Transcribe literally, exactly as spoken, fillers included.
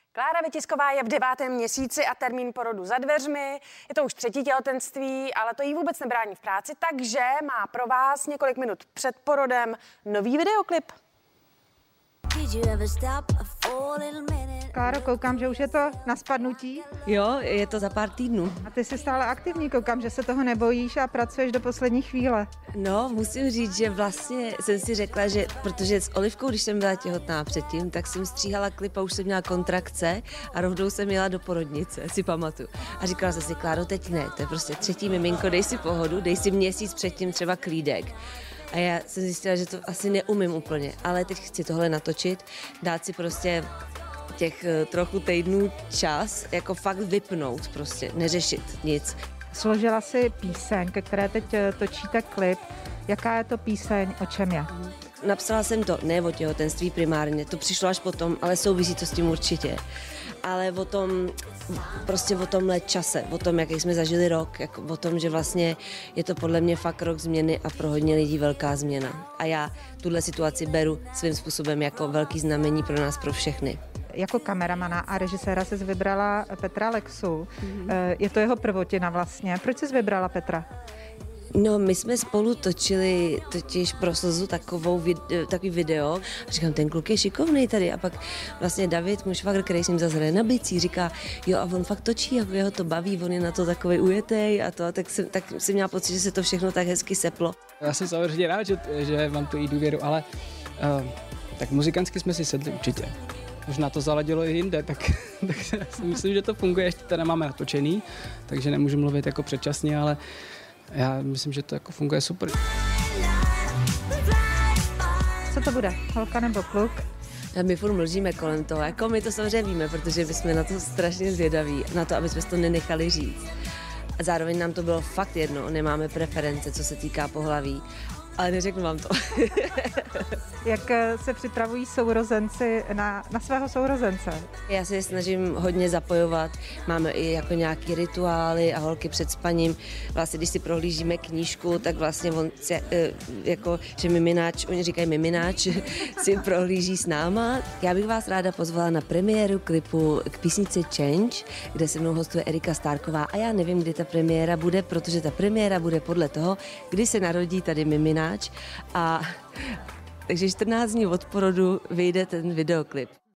Klára Vytisková je v devátém měsíci a termín porodu za dveřmi. Je to už třetí těhotenství, ale to jí vůbec nebrání v práci, takže má pro vás několik minut před porodem nový videoklip. Kláro, koukám, že už je to na spadnutí. Jo, je to za pár týdnů. A ty jsi stále aktivní, koukám, že se toho nebojíš a pracuješ do poslední chvíle. No, musím říct, že vlastně jsem si řekla, že protože s Olivkou, když jsem byla těhotná předtím, tak jsem stříhala klip a už jsem měla kontrakce a rovnou jsem jela do porodnice, si pamatuju. A říkala jsem si, Kláro, teď ne, to je prostě třetí miminko, dej si pohodu, dej si měsíc předtím třeba klídek. A já jsem zjistila, že to asi neumím úplně, ale teď chci tohle natočit, dát si prostě těch trochu týdnů čas, jako fakt vypnout prostě, neřešit nic. Složila si píseň, ke které teď točíte klip. Jaká je to píseň, o čem je? Napsala jsem to ne o těhotenství primárně, to přišlo až potom, ale souvisí to s tím určitě. Ale o tom, prostě o tomhle čase, o tom, jaký jsme zažili rok, jako o tom, že vlastně je to podle mě fakt rok změny a pro hodně lidí velká změna. A já tuhle situaci beru svým způsobem jako velký znamení pro nás, pro všechny. Jako kameramana a režiséra jsi vybrala Petra Lexu. Mm-hmm. Je to jeho prvotina vlastně. Proč jsi vybrala Petra? No, my jsme spolu točili totiž pro Slzu takovou vid- takový video a říkám, ten kluk je šikovný tady a pak vlastně David, můj švagr, který s ním zase hraje na bicí, říká, jo a on fakt točí, jako jeho to baví, on je na to takový ujetej a to, a tak jsem, tak jsem měla pocit, že se to všechno tak hezky seplo. Já jsem samozřejmě rád, že, že mám tu jí důvěru, ale uh, tak muzikantsky jsme si sedli určitě. Možná to zaladilo i jinde, tak, tak si myslím, že to funguje, ještě to nemáme natočený, takže nemůžu mluvit jako předčasně, ale já myslím, že to jako funguje super. Co to bude? Holka nebo kluk? My furt mlžíme kolem toho, jako my to samozřejmě víme, protože my jsme na to strašně zvědaví, na to, aby jsme to nenechali říct. A zároveň nám to bylo fakt jedno, nemáme preference, co se týká pohlaví, ale neřeknu vám to. Jak se připravují sourozenci na, na svého sourozence? Já se je snažím hodně zapojovat, máme i jako nějaký rituály a holky před spaním. Vlastně, když si prohlížíme knížku, tak vlastně on si, jako, že mimináč, oni říkají mimináč, si prohlíží s náma. Já bych vás ráda pozvala na premiéru klipu k písnici Change, kde se mnou hostuje Erika Stárková a já nevím, kdy ta premiéra bude, protože ta premiéra bude podle toho, kdy se narodí tady mimináč a takže čtrnáct dní od porodu vyjde ten videoklip.